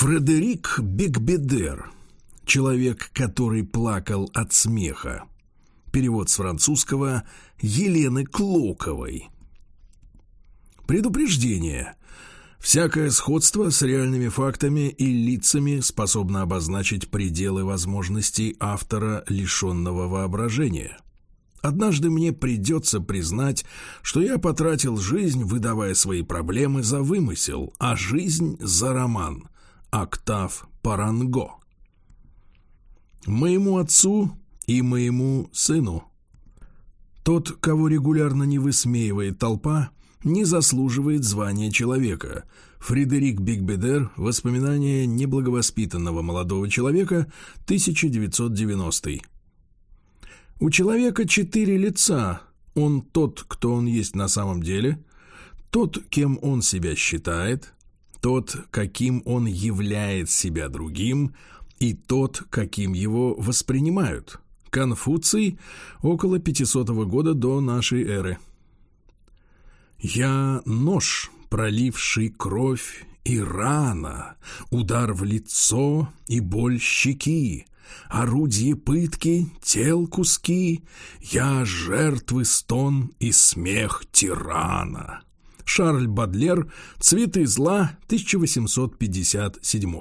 Фредерик Бигбедер. Человек, который плакал от смеха. Перевод с французского Елены Клоковой. Предупреждение. Всякое сходство с реальными фактами и лицами способно обозначить пределы возможностей автора, лишенного воображения. Однажды мне придется признать, что я потратил жизнь, выдавая свои проблемы за вымысел, а жизнь за роман. Октав Паранго. Моему отцу и моему сыну. Тот, кого регулярно не высмеивает толпа, не заслуживает звания человека. Фредерик Бигбедер. Воспоминания неблаговоспитанного молодого человека, 1990. У человека 4 лица. Он тот, кто он есть на самом деле, тот, кем он себя считает, тот, каким он являет себя другим, и тот, каким его воспринимают. Конфуций, около 500 года до нашей эры. «Я нож, проливший кровь, и рана, удар в лицо и боль щеки, орудие пытки, тел куски, я жертвы стон и смех тирана». Шарль Бадлер. «Цветы зла», 1857.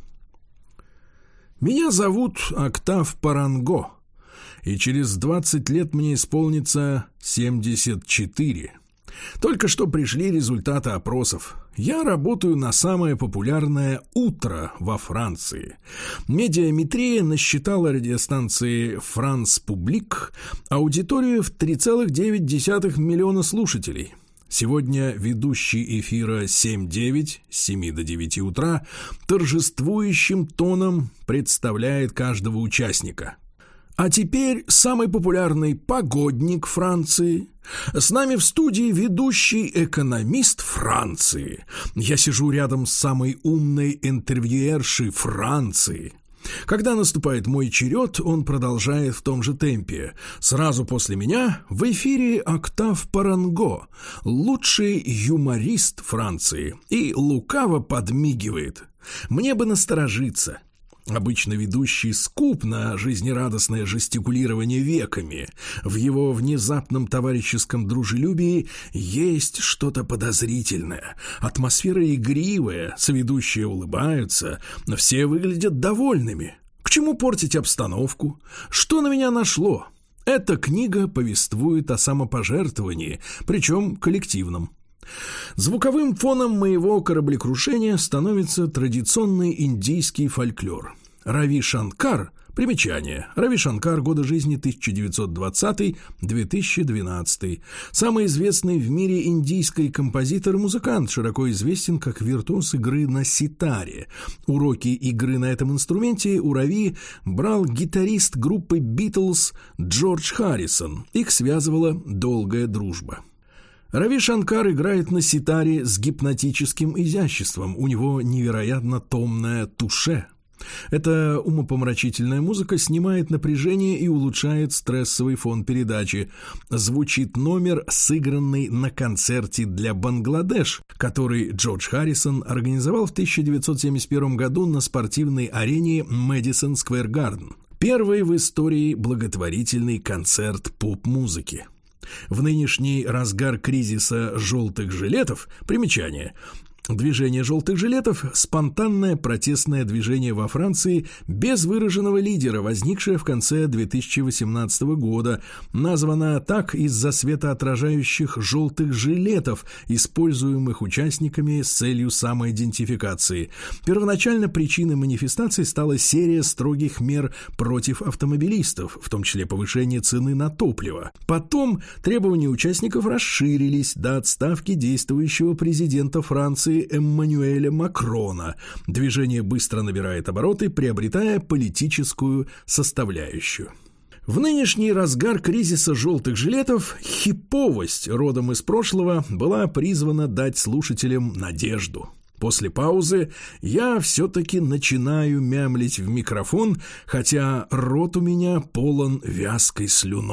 Меня зовут Октав Паранго, и через 20 лет мне исполнится 74. Только что пришли результаты опросов. Я работаю на самое популярное утро во Франции. Медиаметрия насчитала радиостанции «Франс Публик» аудиторию в 3,9 миллиона слушателей. Сегодня ведущий эфира 7-9, с 7 до 9 утра, торжествующим тоном представляет каждого участника. А теперь самый популярный погодник Франции. С нами в студии ведущий экономист Франции. Я сижу рядом с самой умной интервьюершей Франции. Когда наступает мой черед, он продолжает в том же темпе. Сразу после меня в эфире Октав Паранго, лучший юморист Франции, и лукаво подмигивает. Мне бы насторожиться. Обычно ведущий скуп на жизнерадостное жестикулирование веками. В его внезапном товарищеском дружелюбии есть что-то подозрительное. Атмосфера игривая, соведущие улыбаются, все выглядят довольными. К чему портить обстановку? Что на меня нашло? Эта книга повествует о самопожертвовании, причем коллективном. Звуковым фоном моего кораблекрушения становится традиционный индийский фольклор. Рави Шанкар. Примечание. Рави Шанкар. Годы жизни 1920-2012. Самый известный в мире индийский композитор и музыкант, широко известен как виртуоз игры на ситаре. Уроки игры на этом инструменте у Рави брал гитарист группы Битлз Джордж Харрисон. Их связывала долгая дружба. Рави Шанкар играет на ситаре с гипнотическим изяществом, у него невероятно томное туше. Эта умопомрачительная музыка снимает напряжение и улучшает стрессовый фон передачи. Звучит номер, сыгранный на концерте для Бангладеш, который Джордж Харрисон организовал в 1971 году на спортивной арене Мэдисон Сквер Гарден. Первый в истории благотворительный концерт поп-музыки. В нынешний разгар кризиса желтых жилетов, примечание, движение желтых жилетов – спонтанное протестное движение во Франции без выраженного лидера, возникшее в конце 2018 года, названо так из-за светоотражающих желтых жилетов, используемых участниками с целью самоидентификации. Первоначально причиной манифестации стала серия строгих мер против автомобилистов, в том числе повышение цены на топливо. Потом требования участников расширились до отставки действующего президента Франции Эммануэля Макрона. Движение быстро набирает обороты, приобретая политическую составляющую. В нынешний разгар кризиса желтых жилетов хиповость родом из прошлого была призвана дать слушателям надежду. После паузы я все-таки начинаю мямлить в микрофон, хотя рот у меня полон вязкой слюной.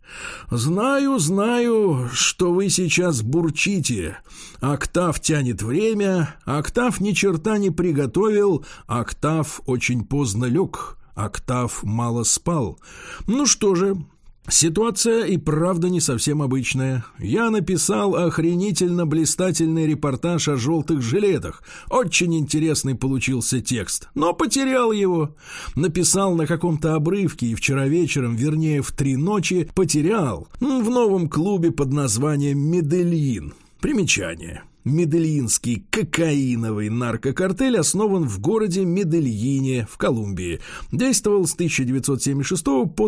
Знаю, что вы сейчас бурчите. Октав тянет время, Октав ни черта не приготовил, Октав очень поздно лег, Октав мало спал. Ну что же, ситуация и правда не совсем обычная. Я написал охренительно блистательный репортаж о желтых жилетах. Очень интересный получился текст, но потерял его. Написал на каком-то обрывке и вчера вечером, вернее в 3 ночи, потерял в новом клубе под названием «Медельин». Примечание. Медельинский кокаиновый наркокартель основан в городе Медельине в Колумбии. Действовал с 1976 по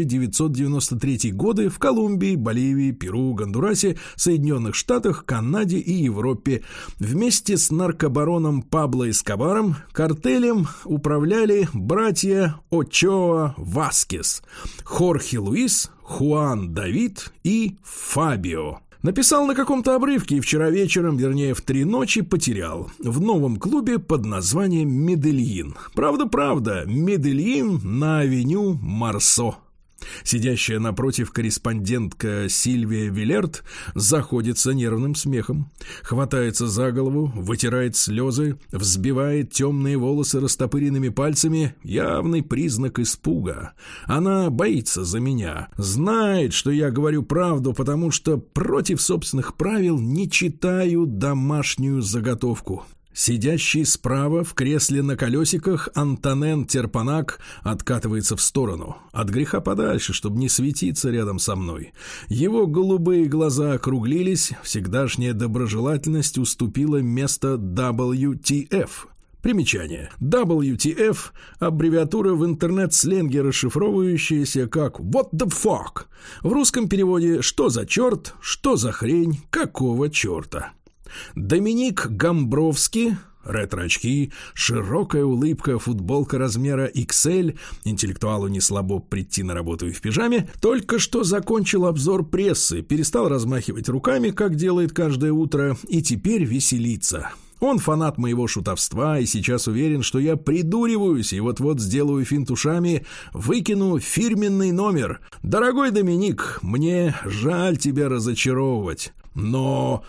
1993 годы в Колумбии, Боливии, Перу, Гондурасе, Соединенных Штатах, Канаде и Европе. Вместе с наркобароном Пабло Эскобаром картелем управляли братья Очоа Васкес, Хорхе Луис, Хуан Давид и Фабио. Написал на каком-то обрывке и вчера вечером, вернее в 3 ночи, потерял. В новом клубе под названием «Медельин». Правда, Медельин на авеню Марсо. Сидящая напротив корреспондентка Сильвия Вилерт заходится нервным смехом, хватается за голову, вытирает слезы, взбивает темные волосы растопыренными пальцами, явный признак испуга. Она боится за меня, знает, что я говорю правду, потому что против собственных правил не читаю домашнюю заготовку. Сидящий справа в кресле на колесиках Антонен Терпанак откатывается в сторону, от греха подальше, чтобы не светиться рядом со мной. Его голубые глаза округлились, всегдашняя доброжелательность уступила место WTF. Примечание. WTF – аббревиатура в интернет-сленге, расшифровывающаяся как «What the fuck?». В русском переводе «Что за черт?», «Что за хрень?», «Какого черта?». Доминик Гамбровский, ретро-очки, широкая улыбка, футболка размера XL, интеллектуалу не слабо прийти на работу и в пижаме, только что закончил обзор прессы, перестал размахивать руками, как делает каждое утро, и теперь веселится. Он фанат моего шутовства и сейчас уверен, что я придуриваюсь и вот-вот сделаю финт ушами, выкину фирменный номер. «Дорогой Доминик, мне жаль тебя разочаровывать, но...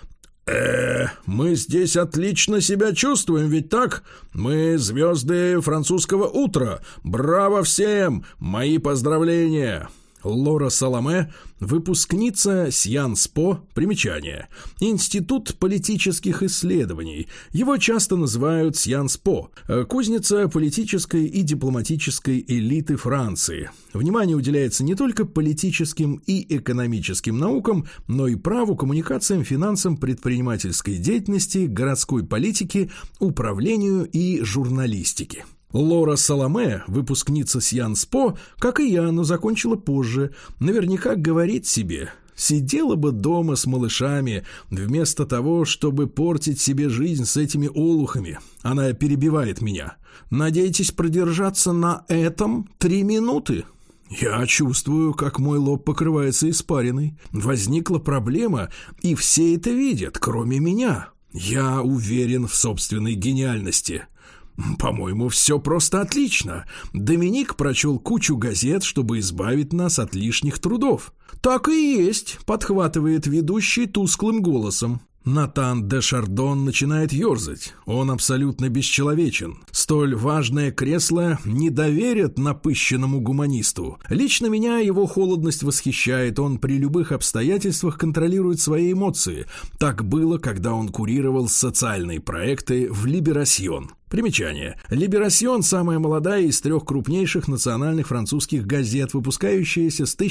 мы здесь отлично себя чувствуем, ведь так? Мы звезды французского утра. Браво всем! Мои поздравления!» Лора Саламе, выпускница Сьянс По, примечание. Институт политических исследований. Его часто называют Сьянс По. Кузница политической и дипломатической элиты Франции. Внимание уделяется не только политическим и экономическим наукам, но и праву, коммуникациям, финансам, предпринимательской деятельности, городской политике, управлению и журналистике. Лора Саламе, выпускница Сьянс По, как и я, но закончила позже, наверняка говорит себе: сидела бы дома с малышами, вместо того, чтобы портить себе жизнь с этими олухами. Она перебивает меня. Надеетесь продержаться на этом 3 минуты? Я чувствую, как мой лоб покрывается испариной. Возникла проблема, и все это видят, кроме меня. Я уверен в собственной гениальности. По-моему, все просто отлично. Доминик прочел кучу газет, чтобы избавить нас от лишних трудов. Так и есть, подхватывает ведущий тусклым голосом. Натан де Шардон начинает ерзать. Он абсолютно бесчеловечен. Столь важное кресло не доверят напыщенному гуманисту. Лично меня его холодность восхищает. Он при любых обстоятельствах контролирует свои эмоции. Так было, когда он курировал социальные проекты в «Либерасьон». Примечание. «Либерасьон» – самая молодая из 3 крупнейших национальных французских газет, выпускающаяся с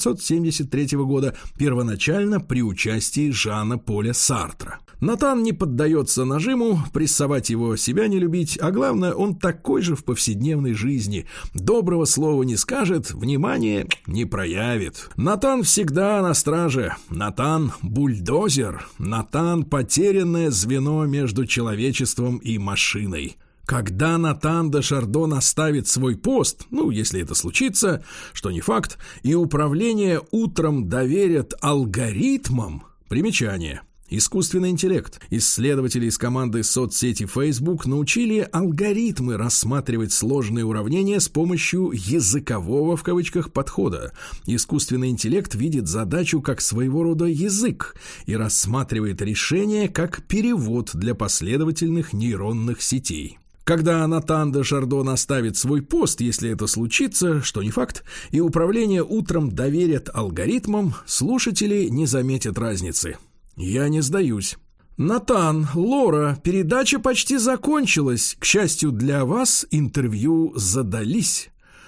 1973 года, первоначально при участии Жана Поля Сартра. Натан не поддается нажиму, прессовать его себя не любить, а главное, он такой же в повседневной жизни. Доброго слова не скажет, внимания не проявит. Натан всегда на страже. Натан – бульдозер. Натан – потерянное звено между человечеством и машиной. Когда Натан де Шардон оставит свой пост, если это случится, что не факт, и управление утром доверят алгоритмам, примечание. Искусственный интеллект. Исследователи из команды соцсети Facebook научили алгоритмы рассматривать сложные уравнения с помощью языкового в кавычках подхода. Искусственный интеллект видит задачу как своего рода язык и рассматривает решение как перевод для последовательных нейронных сетей. Когда Натан де Шардон оставит свой пост, если это случится, что не факт, и управление утром доверят алгоритмам, слушатели не заметят разницы. Я не сдаюсь. Натан, Лора, передача почти закончилась. К счастью для вас, интервью задались.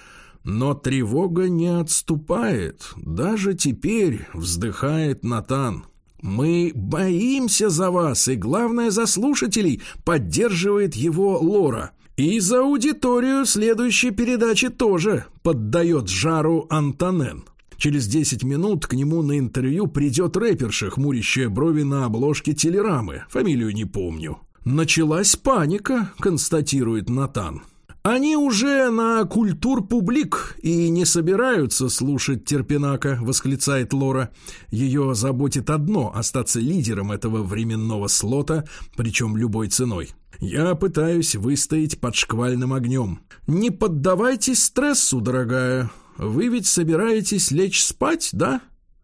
Но тревога не отступает. Даже теперь вздыхает Натан. «Мы боимся за вас, и, главное, за слушателей», — поддерживает его Лора. «И за аудиторию следующей передачи тоже», — поддает жару Антонен. Через 10 минут к нему на интервью придет рэперша, хмурящая брови на обложке телерамы. Фамилию не помню. «Началась паника», — констатирует Натан. «Они уже на культур-публик и не собираются слушать Терпенака», — восклицает Лора. Ее заботит одно — остаться лидером этого временного слота, причем любой ценой. Я пытаюсь выстоять под шквальным огнем. «Не поддавайтесь стрессу, дорогая. Вы ведь собираетесь лечь спать, да?»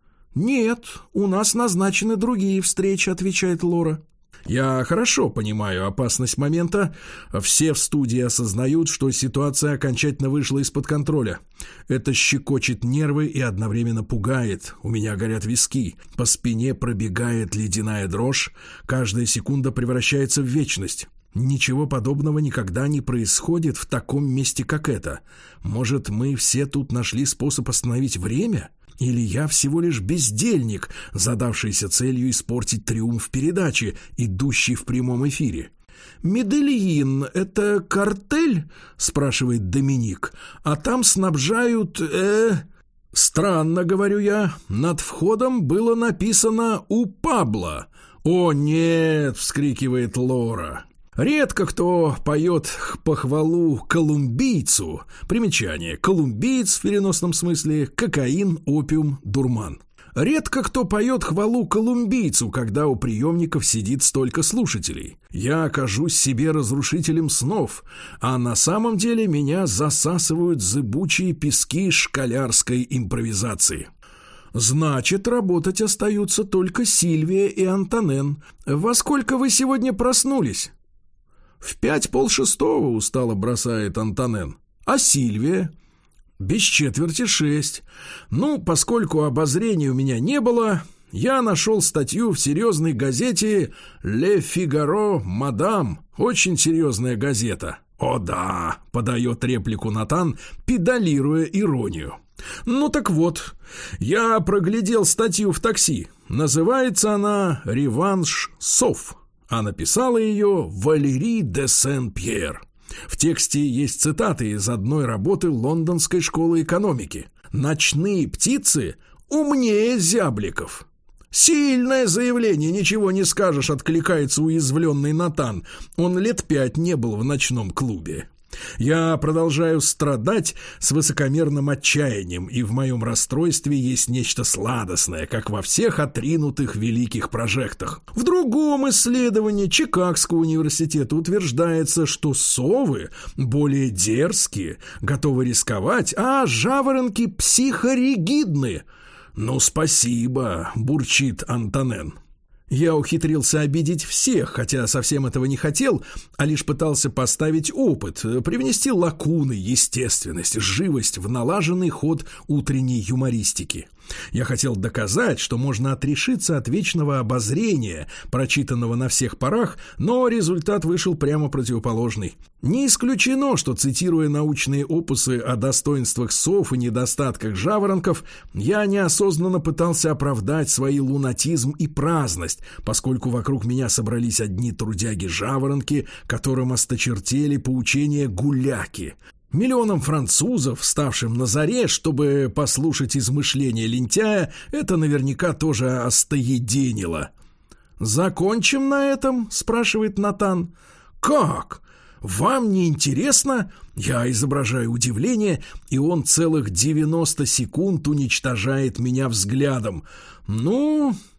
«Нет, у нас назначены другие встречи», — отвечает Лора. Я хорошо понимаю опасность момента. Все в студии осознают, что ситуация окончательно вышла из-под контроля. Это щекочет нервы и одновременно пугает. У меня горят виски. По спине пробегает ледяная дрожь. Каждая секунда превращается в вечность. Ничего подобного никогда не происходит в таком месте, как это. Может, мы все тут нашли способ остановить время? Или я всего лишь бездельник, задавшийся целью испортить триумф передачи, идущей в прямом эфире? «Медельин — это картель?» — спрашивает Доминик. «А там снабжают...» «Странно, — говорю я, — над входом было написано «У Пабло». «О, нет!» — вскрикивает Лора. Редко кто поет похвалу колумбийцу. Примечание. Колумбиец в переносном смысле — кокаин, опиум, дурман. Редко кто поет хвалу колумбийцу, когда у приемников сидит столько слушателей. Я окажусь себе разрушителем снов, а на самом деле меня засасывают зыбучие пески школярской импровизации. Значит, работать остаются только Сильвия и Антонен. Во сколько вы сегодня проснулись? В 5:30 устало бросает Антонен. А Сильвия? Без 5:45. Ну, поскольку обозрения у меня не было, я нашел статью в серьезной газете «Ле Фигаро, мадам». Очень серьезная газета. «О да», — подает реплику Натан, педалируя иронию. Ну так вот, я проглядел статью в такси. Называется она «Реванш сов», а написала ее Валери де Сен-Пьер. В тексте есть цитаты из одной работы Лондонской школы экономики. «Ночные птицы умнее зябликов». «Сильное заявление, ничего не скажешь», — откликается уязвленный Натан. Он лет 5 не был в ночном клубе. Я продолжаю страдать с высокомерным отчаянием, и в моем расстройстве есть нечто сладостное, как во всех отринутых великих прожектах. В другом исследовании Чикагского университета утверждается, что совы более дерзкие, готовы рисковать, а жаворонки психоригидны. «Ну, спасибо», — бурчит Антонен. Я ухитрился обидеть всех, хотя совсем этого не хотел, а лишь пытался поставить опыт, привнести лакуны, естественность, живость в налаженный ход утренней юмористики. Я хотел доказать, что можно отрешиться от вечного обозрения, прочитанного на всех парах, но результат вышел прямо противоположный. Не исключено, что, цитируя научные опусы о достоинствах сов и недостатках жаворонков, я неосознанно пытался оправдать свой лунатизм и праздность, поскольку вокруг меня собрались одни трудяги-жаворонки, которым осточертели поучения гуляки. Миллионам французов, вставшим на заре, чтобы послушать измышления лентяя, это наверняка тоже остоеденило. «Закончим на этом?» – спрашивает Натан. «Как? Вам не интересно?» Я изображаю удивление, и он целых 90 секунд уничтожает меня взглядом. «Ну,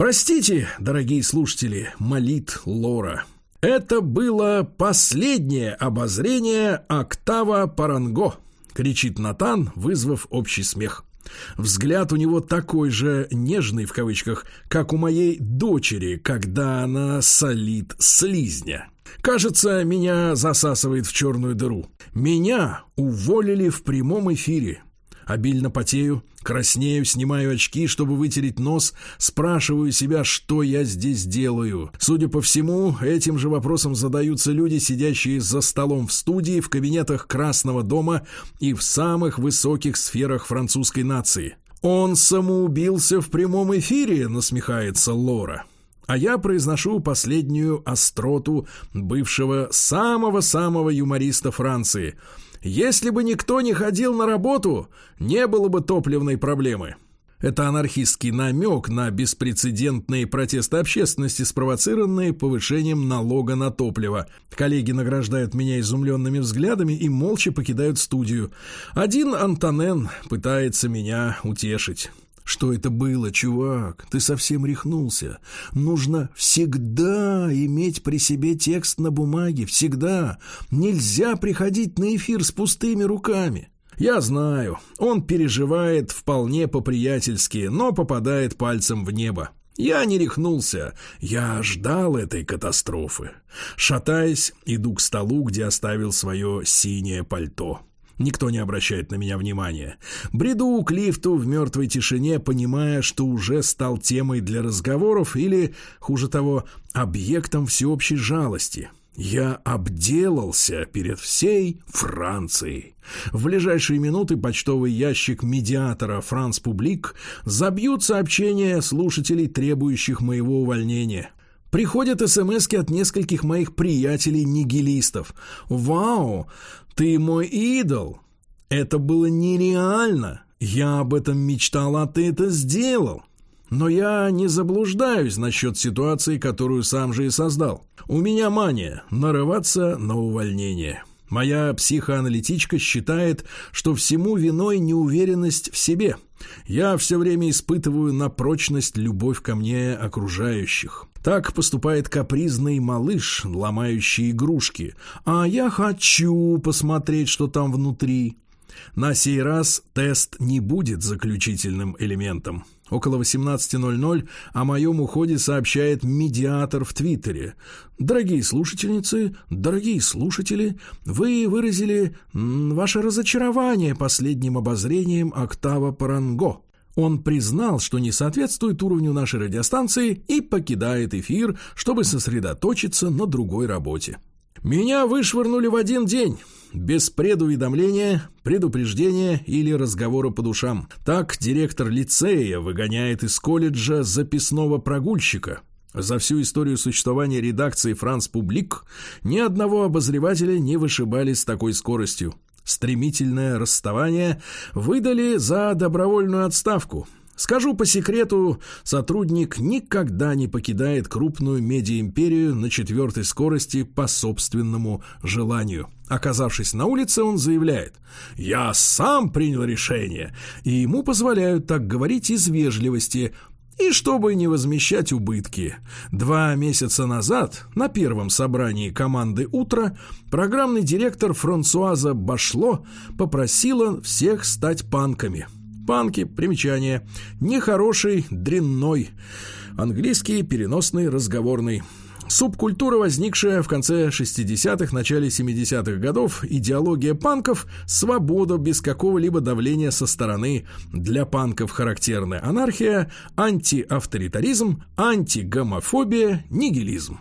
Простите, дорогие слушатели, молит Лора. Это было последнее обозрение «Октава Паранго», кричит Натан, вызвав общий смех. Взгляд у него такой же «нежный» в кавычках, как у моей дочери, когда она солит слизня. Кажется, меня засасывает в черную дыру. Меня уволили в прямом эфире. Обильно потею, краснею, снимаю очки, чтобы вытереть нос, спрашиваю себя, что я здесь делаю. Судя по всему, этим же вопросом задаются люди, сидящие за столом в студии, в кабинетах Красного дома и в самых высоких сферах французской нации. «Он самоубился в прямом эфире», — насмехается Лора. А я произношу последнюю остроту бывшего самого-самого юмориста Франции. Если бы никто не ходил на работу, не было бы топливной проблемы. Это анархистский намек на беспрецедентные протесты общественности, спровоцированные повышением налога на топливо. Коллеги награждают меня изумленными взглядами и молча покидают студию. Один Антонен пытается меня утешить. «Что это было, чувак? Ты совсем рехнулся. Нужно всегда иметь при себе текст на бумаге. Всегда. Нельзя приходить на эфир с пустыми руками». Я знаю, он переживает вполне по-приятельски, но попадает пальцем в небо. Я не рехнулся, я ждал этой катастрофы. Шатаясь, иду к столу, где оставил свое синее пальто. Никто не обращает на меня внимания. Бреду к лифту в мертвой тишине, понимая, что уже стал темой для разговоров или, хуже того, объектом всеобщей жалости. Я обделался перед всей Францией. В ближайшие минуты почтовый ящик медиатора «Франс Публик» забьют сообщения слушателей, требующих моего увольнения. Приходят смски от нескольких моих приятелей-нигилистов. «Вау, ты мой идол! Это было нереально! Я об этом мечтал, а ты это сделал!» Но я не заблуждаюсь насчет ситуации, которую сам же и создал. У меня мания нарываться на увольнение. Моя психоаналитичка считает, что всему виной неуверенность в себе. Я все время испытываю на прочность любовь ко мне окружающих. Так поступает капризный малыш, ломающий игрушки. А я хочу посмотреть, что там внутри. На сей раз тест не будет заключительным элементом. Около 18:00 о моем уходе сообщает медиатор в Твиттере. «Дорогие слушательницы, дорогие слушатели, вы выразили ваше разочарование последним обозрением «Октава Паранго». Он признал, что не соответствует уровню нашей радиостанции и покидает эфир, чтобы сосредоточиться на другой работе». Меня вышвырнули в один день, без предуведомления, предупреждения или разговора по душам. Так директор лицея выгоняет из колледжа записного прогульщика. За всю историю существования редакции «Франс Публик» ни одного обозревателя не вышибали с такой скоростью. Стремительное расставание выдали за добровольную отставку. Скажу по секрету, сотрудник никогда не покидает крупную медиаимперию на 4-й скорости по собственному желанию. Оказавшись на улице, он заявляет: «Я сам принял решение», и ему позволяют так говорить из вежливости, и чтобы не возмещать убытки. 2 месяца назад, на первом собрании команды «Утро», программный директор Франсуаза Башло попросила всех стать панками. Панки, примечание, нехороший, дрянной, английский, переносный, разговорный. Субкультура, возникшая в конце 60-х, начале 70-х годов, идеология панков – свобода без какого-либо давления со стороны. Для панков характерна анархия, антиавторитаризм, антигомофобия, нигилизм.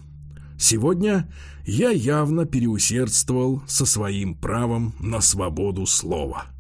Сегодня я явно переусердствовал со своим правом на свободу слова.